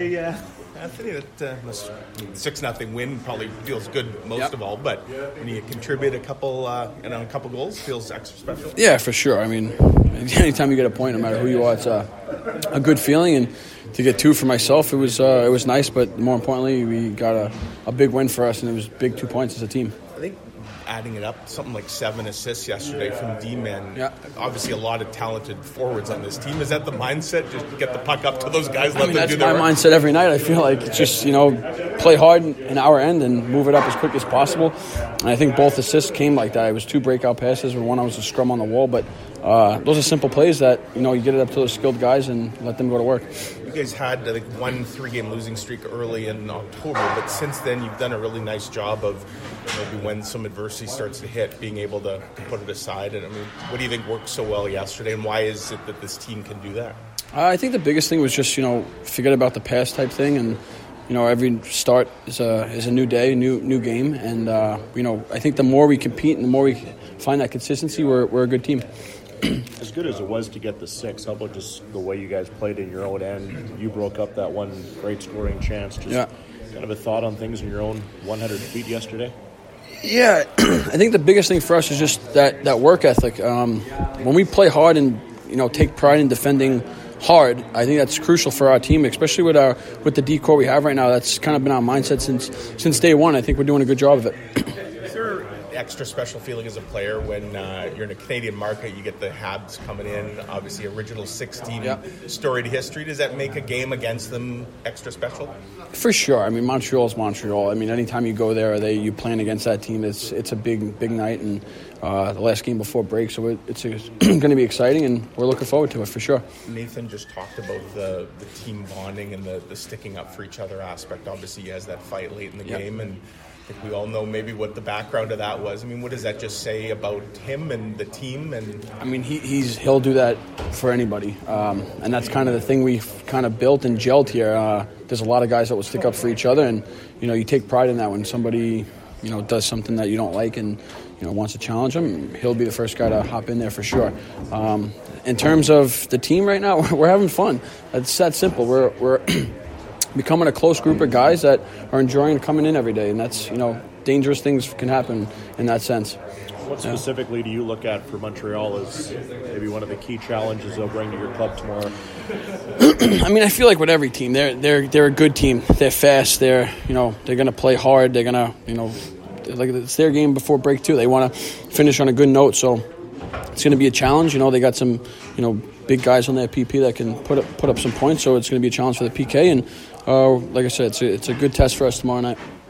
Yeah, Anthony, that 6-0 win probably feels good most of all. But when you contribute a couple goals, feels extra special. Yeah, for sure. I mean, anytime you get a point, no matter who you are, it's a good feeling. And to get 2 for myself, it was nice. But more importantly, we got a big win for us, and it was big 2 points as a team. I think adding it up, something like 7 assists yesterday from D-men. Yeah. Obviously a lot of talented forwards on this team. Is that the mindset? Just get the puck up to those guys, let them do their work? That's my mindset every night. I feel like it's just, play hard in our end and move it up as quick as possible. And I think both assists came like that. It was 2 breakout passes, and one I was a scrum on the wall. But those are simple plays that, you get it up to those skilled guys and let them go to work. You guys had, I think, 1 3-game losing streak early in October, but since then you've done a really nice job of maybe when some adversity starts to hit, being able to put it aside. And I mean, what do you think worked so well yesterday, and why is it that this team can do that? I think the biggest thing was just, forget about the past type thing, and every start is a new day, new game, and I think the more we compete and the more we find that consistency, we're a good team. As good as it was to get the 6, how about just the way you guys played in your own end? You broke up that one great scoring chance. Just kind of a thought on things in your own 100 feet yesterday? Yeah, I think the biggest thing for us is just that work ethic. When we play hard and take pride in defending hard, I think that's crucial for our team, especially with the decor we have right now. That's kind of been our mindset since day one. I think we're doing a good job of it. Is there extra special feeling as a player when you're in a Canadian market, you get the Habs coming in, obviously original 16 storied history? Does that make a game against them extra special? For sure. I mean, Montreal's Montreal. I mean, anytime you go there, you playing against that team, it's a big night, and the last game before break, so it's going to be exciting, and we're looking forward to it for sure. Nathan just talked about the team bonding and the sticking up for each other aspect. Obviously, he has that fight late in the game, and I think we all know maybe what the background of that was. I mean, what does that just say about him and the team? And I mean, he'll do that for anybody, and that's kind of the thing we've kind of built and gelled here. There's a lot of guys that will stick up for each other, and you take pride in that. When somebody does something that you don't like and wants to challenge him, he'll be the first guy to hop in there for sure. In terms of the team right now, we're having fun. It's that simple. We're becoming a close group of guys that are enjoying coming in every day, and that's dangerous things can happen in that sense. What specifically do you look at for Montreal as maybe one of the key challenges they'll bring to your club tomorrow? I mean, I feel like with every team, they're a good team. They're fast. They're going to play hard. They're going to like it's their game before break too. They want to finish on a good note, so it's going to be a challenge. They got some big guys on their PP that can put up some points, so it's going to be a challenge for the PK. And like I said, it's a good test for us tomorrow night.